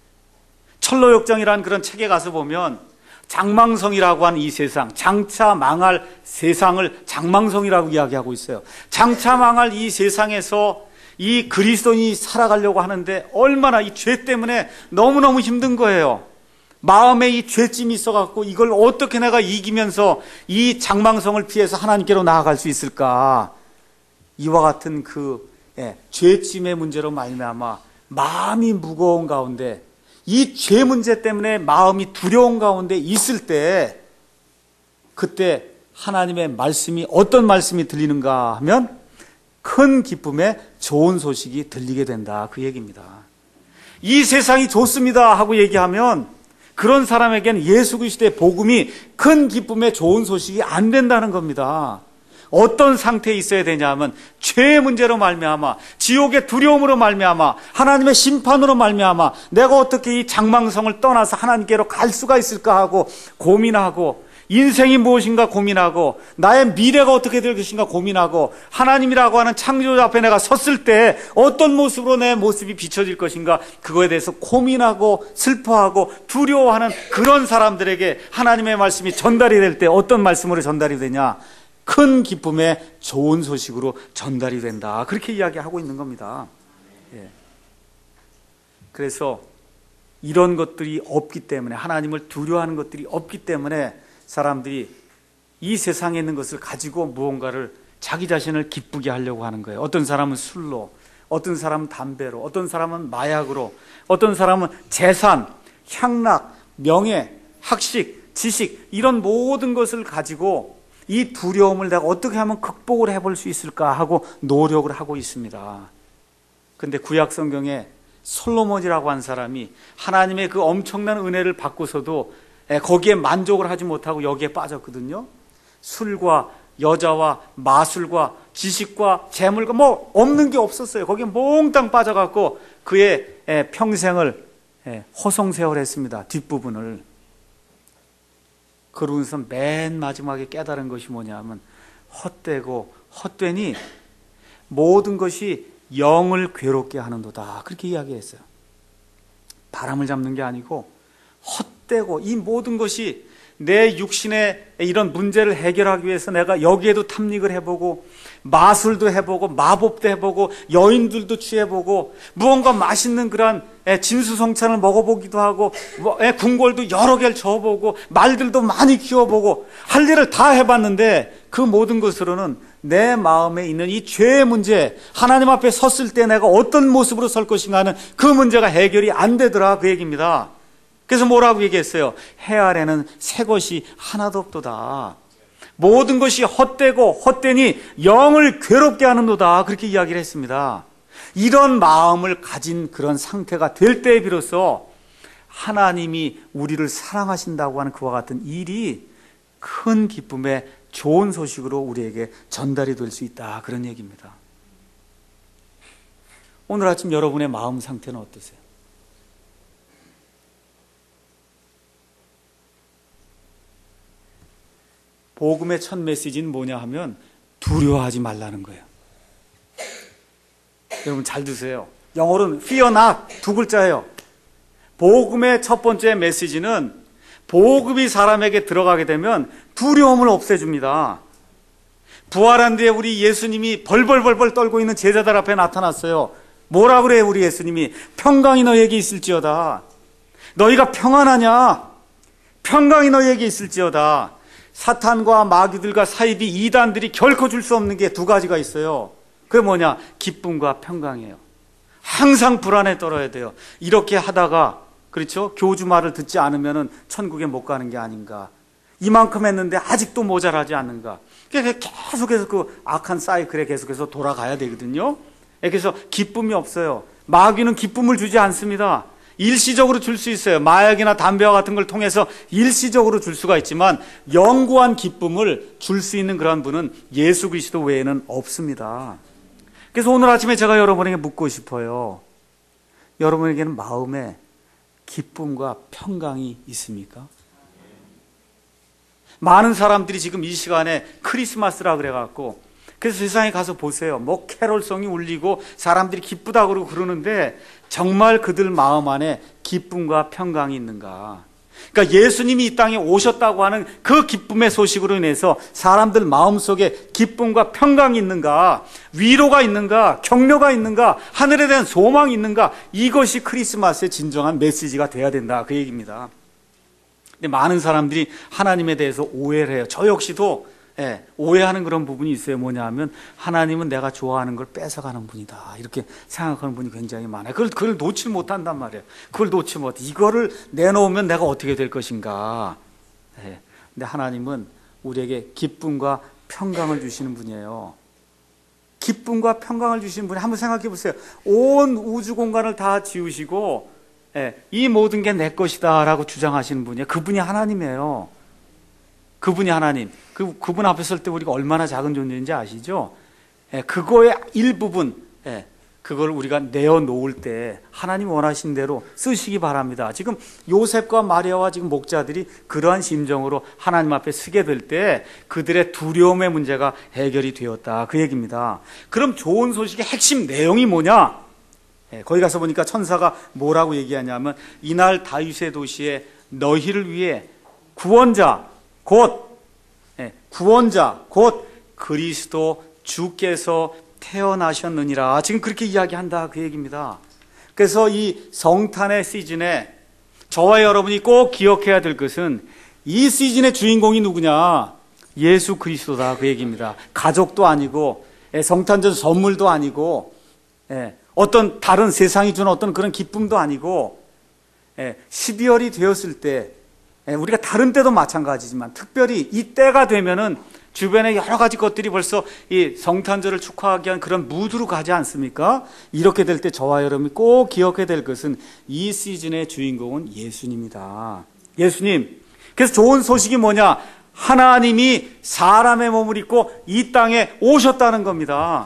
철로역정이라는 그런 책에 가서 보면 장망성이라고 하는 이 세상, 장차 망할 세상을 장망성이라고 이야기하고 있어요. 장차 망할 이 세상에서 이 그리스도인이 살아가려고 하는데 얼마나 이 죄 때문에 너무너무 힘든 거예요. 마음에 이 죄짐이 있어갖고 이걸 어떻게 내가 이기면서 이 장망성을 피해서 하나님께로 나아갈 수 있을까? 이와 같은 그 예, 죄짐의 문제로 말미암아 마음이 무거운 가운데, 이 죄 문제 때문에 마음이 두려운 가운데 있을 때, 그때 하나님의 말씀이 어떤 말씀이 들리는가 하면 큰 기쁨의 좋은 소식이 들리게 된다. 그 얘기입니다. 이 세상이 좋습니다 하고 얘기하면 그런 사람에게는 예수 그리스도의 복음이 큰 기쁨의 좋은 소식이 안 된다는 겁니다. 어떤 상태에 있어야 되냐 하면 죄의 문제로 말미암아, 지옥의 두려움으로 말미암아, 하나님의 심판으로 말미암아 내가 어떻게 이 장망성을 떠나서 하나님께로 갈 수가 있을까 하고 고민하고, 인생이 무엇인가 고민하고, 나의 미래가 어떻게 될 것인가 고민하고, 하나님이라고 하는 창조주 앞에 내가 섰을 때 어떤 모습으로 내 모습이 비춰질 것인가, 그거에 대해서 고민하고 슬퍼하고 두려워하는 그런 사람들에게 하나님의 말씀이 전달이 될 때 어떤 말씀으로 전달이 되냐? 큰 기쁨의 좋은 소식으로 전달이 된다. 그렇게 이야기하고 있는 겁니다. 예. 그래서 이런 것들이 없기 때문에, 하나님을 두려워하는 것들이 없기 때문에 사람들이 이 세상에 있는 것을 가지고 무언가를 자기 자신을 기쁘게 하려고 하는 거예요. 어떤 사람은 술로, 어떤 사람은 담배로, 어떤 사람은 마약으로, 어떤 사람은 재산, 향락, 명예, 학식, 지식, 이런 모든 것을 가지고 이 두려움을 내가 어떻게 하면 극복을 해볼 수 있을까 하고 노력을 하고 있습니다. 그런데 구약 성경에 솔로몬이라고 한 사람이 하나님의 그 엄청난 은혜를 받고서도 거기에 만족을 하지 못하고 여기에 빠졌거든요. 술과 여자와 마술과 지식과 재물과 뭐 없는 게 없었어요. 거기에 몽땅 빠져갖고 그의 평생을 허송세월했습니다. 뒷부분을. 그러면서 맨 마지막에 깨달은 것이 뭐냐면 헛되고 헛되니 모든 것이 영을 괴롭게 하는도다. 그렇게 이야기했어요. 바람을 잡는 게 아니고 헛되고, 이 모든 것이 내 육신의 이런 문제를 해결하기 위해서 내가 여기에도 탐닉을 해보고 마술도 해보고 마법도 해보고 여인들도 취해보고 무언가 맛있는 그런 진수성찬을 먹어보기도 하고 궁궐도 여러 개를 저어보고 말들도 많이 키워보고 할 일을 다 해봤는데 그 모든 것으로는 내 마음에 있는 이 죄의 문제, 하나님 앞에 섰을 때 내가 어떤 모습으로 설 것인가 하는 그 문제가 해결이 안 되더라. 그 얘기입니다. 그래서 뭐라고 얘기했어요? 해 아래는 새 것이 하나도 없도다. 모든 것이 헛되고 헛되니 영을 괴롭게 하는도다. 그렇게 이야기를 했습니다. 이런 마음을 가진 그런 상태가 될 때에 비로소 하나님이 우리를 사랑하신다고 하는 그와 같은 일이 큰 기쁨의 좋은 소식으로 우리에게 전달이 될 수 있다. 그런 얘기입니다. 오늘 아침 여러분의 마음 상태는 어떠세요? 복음의 첫 메시지는 뭐냐 하면 두려워하지 말라는 거예요. 여러분 잘 드세요. 영어로는 fear not, 두 글자예요. 복음의 첫 번째 메시지는 복음이 사람에게 들어가게 되면 두려움을 없애줍니다. 부활한 뒤에 우리 예수님이 벌벌벌벌 떨고 있는 제자들 앞에 나타났어요. 뭐라 그래요 우리 예수님이? 평강이 너에게 있을지어다. 너희가 평안하냐? 평강이 너에게 있을지어다. 사탄과 마귀들과 사이비 이단들이 결코 줄 수 없는 게 두 가지가 있어요. 그게 뭐냐? 기쁨과 평강이에요. 항상 불안에 떨어야 돼요. 이렇게 하다가 그렇죠? 교주 말을 듣지 않으면 천국에 못 가는 게 아닌가. 이만큼 했는데 아직도 모자라지 않는가. 계속해서 그 악한 사이클에 계속해서 돌아가야 되거든요. 그래서 기쁨이 없어요. 마귀는 기쁨을 주지 않습니다. 일시적으로 줄 수 있어요. 마약이나 담배와 같은 걸 통해서 일시적으로 줄 수가 있지만 영구한 기쁨을 줄 수 있는 그런 분은 예수 그리스도 외에는 없습니다. 그래서 오늘 아침에 제가 여러분에게 묻고 싶어요. 여러분에게는 마음에 기쁨과 평강이 있습니까? 많은 사람들이 지금 이 시간에 크리스마스라 그래갖고 그래서 세상에 가서 보세요. 뭐 캐롤송이 울리고 사람들이 기쁘다 그러고 그러는데 정말 그들 마음 안에 기쁨과 평강이 있는가? 그러니까 예수님이 이 땅에 오셨다고 하는 그 기쁨의 소식으로 인해서 사람들 마음속에 기쁨과 평강이 있는가? 위로가 있는가? 격려가 있는가? 하늘에 대한 소망이 있는가? 이것이 크리스마스의 진정한 메시지가 돼야 된다 그 얘기입니다. 근데 많은 사람들이 하나님에 대해서 오해를 해요. 저 역시도 예, 오해하는 그런 부분이 있어요. 뭐냐 하면 하나님은 내가 좋아하는 걸 뺏어가는 분이다 이렇게 생각하는 분이 굉장히 많아요. 그걸, 그걸 놓지 못한단 말이에요. 그걸 놓지 못해. 이거를 내놓으면 내가 어떻게 될 것인가. 예, 근데 하나님은 우리에게 기쁨과 평강을 주시는 분이에요. 기쁨과 평강을 주시는 분이 한번 생각해 보세요. 온 우주 공간을 다 지우시고 예, 이 모든 게 내 것이다 라고 주장하시는 분이에요. 그분이 하나님이에요. 그분이 하나님. 그, 그분 앞에 설 때 우리가 얼마나 작은 존재인지 아시죠? 예, 그거의 일부분, 예, 그걸 우리가 내어놓을 때 하나님 원하신 대로 쓰시기 바랍니다. 지금 요셉과 마리아와 지금 목자들이 그러한 심정으로 하나님 앞에 서게 될 때 그들의 두려움의 문제가 해결이 되었다. 그 얘기입니다. 그럼 좋은 소식의 핵심 내용이 뭐냐? 예, 거기 가서 보니까 천사가 뭐라고 얘기하냐면 이날 다윗의 도시에 너희를 위해 구원자, 곧 예, 구원자, 곧 그리스도 주께서 태어나셨느니라. 지금 그렇게 이야기한다 그 얘기입니다. 그래서 이 성탄의 시즌에 저와 여러분이 꼭 기억해야 될 것은 이 시즌의 주인공이 누구냐? 예수 그리스도다 그 얘기입니다. 가족도 아니고 예, 성탄절 선물도 아니고 예, 어떤 다른 세상이 주는 어떤 그런 기쁨도 아니고 예, 십이월이 되었을 때 우리가 다른 때도 마찬가지지만 특별히 이 때가 되면은 주변에 여러 가지 것들이 벌써 이 성탄절을 축하하기 위한 그런 무드로 가지 않습니까? 이렇게 될 때 저와 여러분이 꼭 기억해야 될 것은 이 시즌의 주인공은 예수님이다. 예수님. 그래서 좋은 소식이 뭐냐? 하나님이 사람의 몸을 입고 이 땅에 오셨다는 겁니다.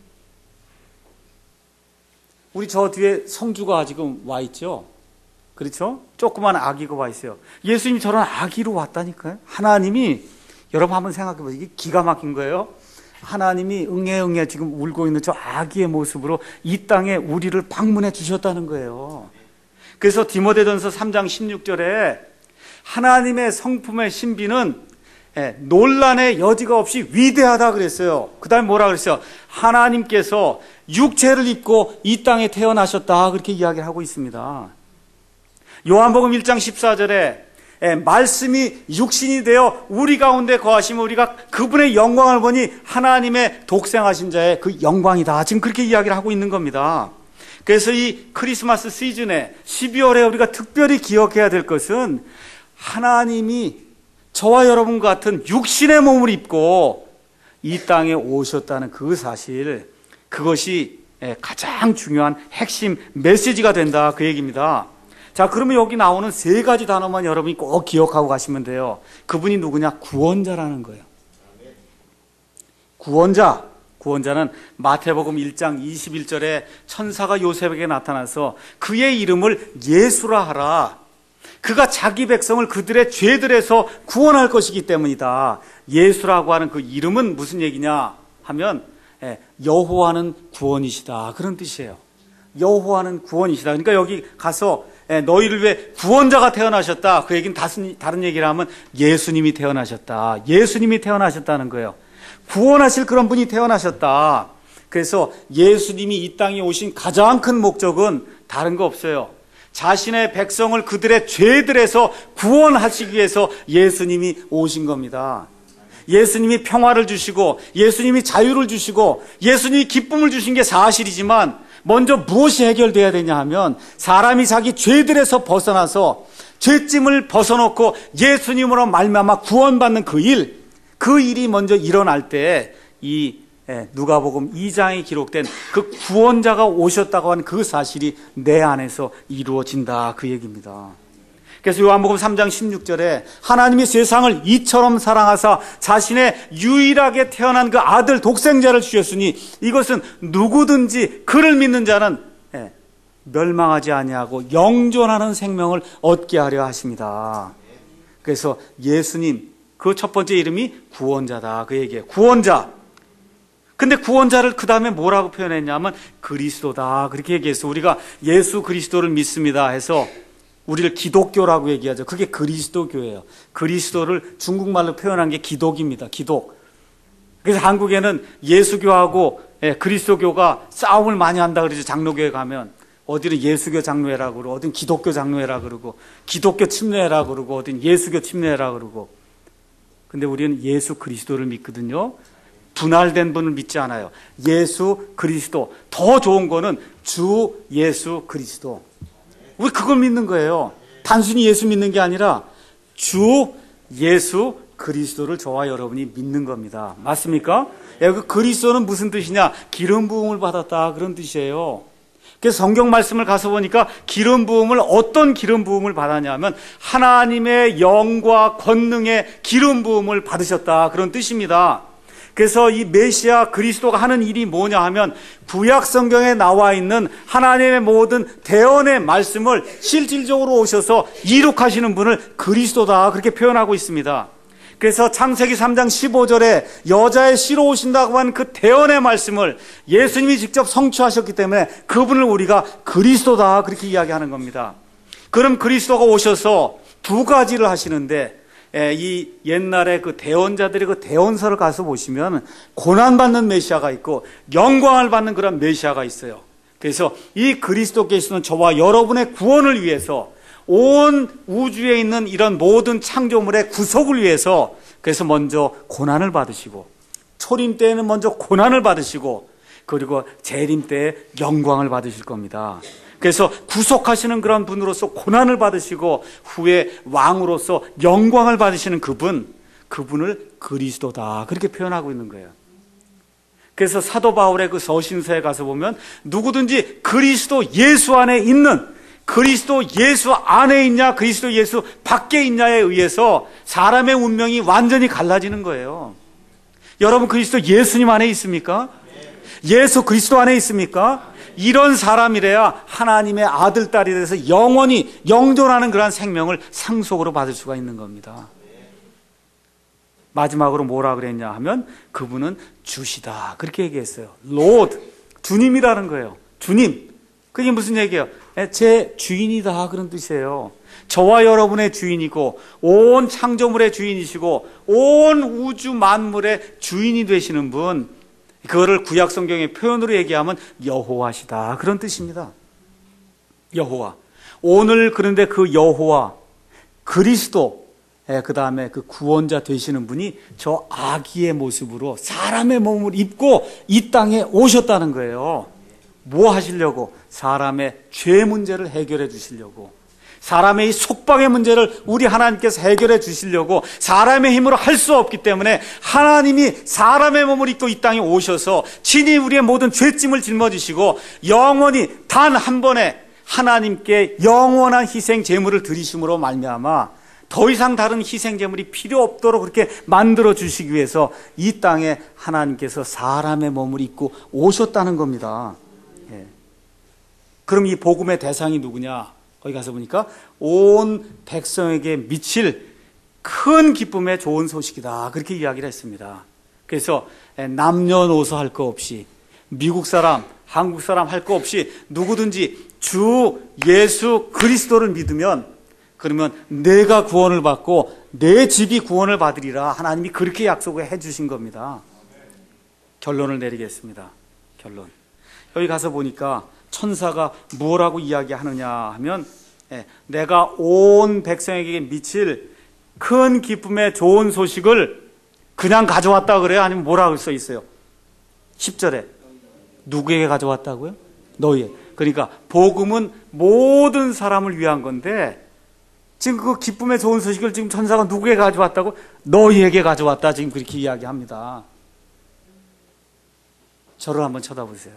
우리 저 뒤에 성주가 지금 와 있죠? 그렇죠? 조그만 아기가 와 있어요. 예수님이 저런 아기로 왔다니까요. 하나님이 여러분 한번 생각해 보세요. 이게 기가 막힌 거예요. 하나님이 응애응애 지금 울고 있는 저 아기의 모습으로 이 땅에 우리를 방문해 주셨다는 거예요. 그래서 디모데전서 삼 장 십육 절에 하나님의 성품의 신비는 논란의 여지가 없이 위대하다 그랬어요. 그 다음에 뭐라 그랬어요? 하나님께서 육체를 입고 이 땅에 태어나셨다 그렇게 이야기를 하고 있습니다. 요한복음 일 장 십사 절에 말씀이 육신이 되어 우리 가운데 거하시면 우리가 그분의 영광을 보니 하나님의 독생하신 자의 그 영광이다. 지금 그렇게 이야기를 하고 있는 겁니다. 그래서 이 크리스마스 시즌에 십이월에 우리가 특별히 기억해야 될 것은 하나님이 저와 여러분 같은 육신의 몸을 입고 이 땅에 오셨다는 그 사실, 그것이 가장 중요한 핵심 메시지가 된다 그 얘기입니다. 자, 그러면 여기 나오는 세 가지 단어만 여러분이 꼭 기억하고 가시면 돼요. 그분이 누구냐? 구원자라는 거예요. 구원자. 구원자는 마태복음 일 장 이십일 절에 천사가 요셉에게 나타나서 그의 이름을 예수라 하라. 그가 자기 백성을 그들의 죄들에서 구원할 것이기 때문이다. 예수라고 하는 그 이름은 무슨 얘기냐 하면 여호와는 구원이시다 그런 뜻이에요. 여호와는 구원이시다. 그러니까 여기 가서 너희를 위해 구원자가 태어나셨다. 그 얘기는 다른 얘기를 하면 예수님이 태어나셨다. 예수님이 태어나셨다는 거예요. 구원하실 그런 분이 태어나셨다. 그래서 예수님이 이 땅에 오신 가장 큰 목적은 다른 거 없어요. 자신의 백성을 그들의 죄들에서 구원하시기 위해서 예수님이 오신 겁니다. 예수님이 평화를 주시고 예수님이 자유를 주시고 예수님이 기쁨을 주신 게 사실이지만 먼저 무엇이 해결돼야 되냐 하면 사람이 자기 죄들에서 벗어나서 죄짐을 벗어놓고 예수님으로 말미암아 구원받는 그 일, 그 일이 먼저 일어날 때 이 누가복음 이 장에 기록된 그 구원자가 오셨다고 하는 그 사실이 내 안에서 이루어진다 그 얘기입니다. 그래서 요한복음 삼 장 십육 절에 하나님이 세상을 이처럼 사랑하사 자신의 유일하게 태어난 그 아들 독생자를 주셨으니 이것은 누구든지 그를 믿는 자는 멸망하지 아니하고 영존하는 생명을 얻게 하려 하십니다. 그래서 예수님 그 첫 번째 이름이 구원자다 그 얘기예요. 구원자. 근데 구원자를 그 다음에 뭐라고 표현했냐면 그리스도다 그렇게 얘기했어. 우리가 예수 그리스도를 믿습니다 해서 우리를 기독교라고 얘기하죠. 그게 그리스도교예요. 그리스도를 중국말로 표현한 게 기독입니다. 기독. 그래서 한국에는 예수교하고 그리스도교가 싸움을 많이 한다 그러죠. 장로교에 가면 어디는 예수교 장로회라 그러고 어디는 기독교 장로회라 그러고 기독교 침례회라 그러고 어디는 예수교 침례회라 그러고. 근데 우리는 예수 그리스도를 믿거든요. 분할된 분을 믿지 않아요. 예수 그리스도. 더 좋은 거는 주 예수 그리스도. 우리 그걸 믿는 거예요. 단순히 예수 믿는 게 아니라 주 예수 그리스도를 저와 여러분이 믿는 겁니다. 맞습니까? 그 그리스도는 무슨 뜻이냐? 기름 부음을 받았다 그런 뜻이에요. 그래서 성경 말씀을 가서 보니까 기름 부음을 어떤 기름 부음을 받았냐면 하나님의 영과 권능의 기름 부음을 받으셨다 그런 뜻입니다. 그래서 이 메시아 그리스도가 하는 일이 뭐냐 하면 구약 성경에 나와 있는 하나님의 모든 대언의 말씀을 실질적으로 오셔서 이룩하시는 분을 그리스도다 그렇게 표현하고 있습니다. 그래서 창세기 삼 장 십오 절에 여자의 씨로 오신다고 하는 그 대언의 말씀을 예수님이 직접 성취하셨기 때문에 그분을 우리가 그리스도다 그렇게 이야기하는 겁니다. 그럼 그리스도가 오셔서 두 가지를 하시는데 이 옛날에 그 대언자들의 그 대언서를 가서 보시면 고난받는 메시아가 있고 영광을 받는 그런 메시아가 있어요. 그래서 이 그리스도께서는 저와 여러분의 구원을 위해서 온 우주에 있는 이런 모든 창조물의 구속을 위해서 그래서 먼저 고난을 받으시고 초림 때에는 먼저 고난을 받으시고 그리고 재림 때에 영광을 받으실 겁니다. 그래서 구속하시는 그런 분으로서 고난을 받으시고 후에 왕으로서 영광을 받으시는 그분, 그분을 그리스도다 그렇게 표현하고 있는 거예요. 그래서 사도 바울의 그 서신서에 가서 보면 누구든지 그리스도 예수 안에 있는, 그리스도 예수 안에 있냐 그리스도 예수 밖에 있냐에 의해서 사람의 운명이 완전히 갈라지는 거예요. 여러분 그리스도 예수님 안에 있습니까? 예수 그리스도 안에 있습니까? 이런 사람이래야 하나님의 아들, 딸이 돼서 영원히 영존하는 그러한 생명을 상속으로 받을 수가 있는 겁니다. 마지막으로 뭐라 그랬냐 하면 그분은 주시다 그렇게 얘기했어요. Lord, 주님이라는 거예요. 주님. 그게 무슨 얘기예요? 제 주인이다 그런 뜻이에요. 저와 여러분의 주인이고 온 창조물의 주인이시고 온 우주 만물의 주인이 되시는 분, 그거를 구약 성경의 표현으로 얘기하면 여호와시다 그런 뜻입니다. 여호와. 오늘 그런데 그 여호와 그리스도, 그 다음에 그 구원자 되시는 분이 저 아기의 모습으로 사람의 몸을 입고 이 땅에 오셨다는 거예요. 뭐 하시려고? 사람의 죄 문제를 해결해 주시려고, 사람의 이 속박의 문제를 우리 하나님께서 해결해 주시려고, 사람의 힘으로 할 수 없기 때문에 하나님이 사람의 몸을 입고 이 땅에 오셔서 친히 우리의 모든 죄짐을 짊어지시고 영원히 단 한 번에 하나님께 영원한 희생 제물을 드리심으로 말미암아 더 이상 다른 희생 제물이 필요 없도록 그렇게 만들어 주시기 위해서 이 땅에 하나님께서 사람의 몸을 입고 오셨다는 겁니다. 예. 그럼 이 복음의 대상이 누구냐? 거기 가서 보니까 온 백성에게 미칠 큰 기쁨의 좋은 소식이다. 그렇게 이야기를 했습니다. 그래서 남녀노소 할 거 없이, 미국 사람, 한국 사람 할 거 없이 누구든지 주 예수 그리스도를 믿으면, 그러면 내가 구원을 받고 내 집이 구원을 받으리라. 하나님이 그렇게 약속을 해 주신 겁니다. 결론을 내리겠습니다. 결론. 여기 가서 보니까 천사가 뭐라고 이야기하느냐 하면, 내가 온 백성에게 미칠 큰 기쁨의 좋은 소식을 그냥 가져왔다 그래요? 아니면 뭐라고 써 있어요? 십 절에 누구에게 가져왔다고요? 너희에게. 그러니까 복음은 모든 사람을 위한 건데, 지금 그 기쁨의 좋은 소식을 지금 천사가 누구에게 가져왔다고? 너희에게 가져왔다. 지금 그렇게 이야기합니다. 저를 한번 쳐다보세요.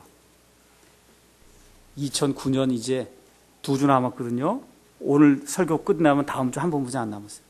이천구 년 이제 두 주 남았거든요. 오늘 설교 끝나면 다음 주 한 번뿐이 안 남았어요.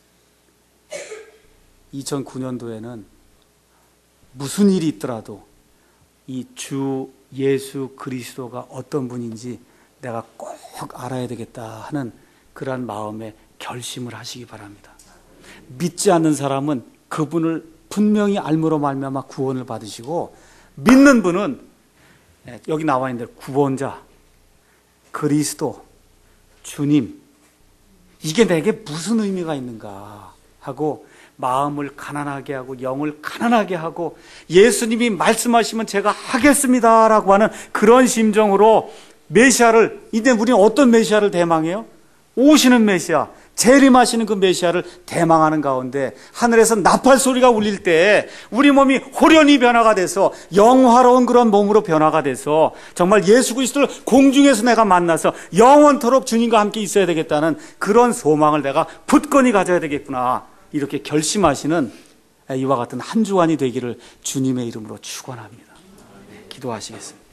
이천구 년도에는 무슨 일이 있더라도 이 주 예수 그리스도가 어떤 분인지 내가 꼭 알아야 되겠다 하는 그러한 마음에 결심을 하시기 바랍니다. 믿지 않는 사람은 그분을 분명히 알므로 말미암아 구원을 받으시고, 믿는 분은 여기 나와 있는 대로 구원자, 그리스도, 주님, 이게 내게 무슨 의미가 있는가 하고 마음을 가난하게 하고 영을 가난하게 하고, 예수님이 말씀하시면 제가 하겠습니다라고 하는 그런 심정으로 메시아를, 이제 우리는 어떤 메시아를 대망해요? 오시는 메시아, 재림하시는 그 메시아를 대망하는 가운데 하늘에서 나팔 소리가 울릴 때 우리 몸이 호련히 변화가 돼서 영화로운 그런 몸으로 변화가 돼서 정말 예수 그리스도를 공중에서 내가 만나서 영원토록 주님과 함께 있어야 되겠다는 그런 소망을 내가 굳건히 가져야 되겠구나, 이렇게 결심하시는 이와 같은 한 주간이 되기를 주님의 이름으로 축원합니다. 기도하시겠습니다.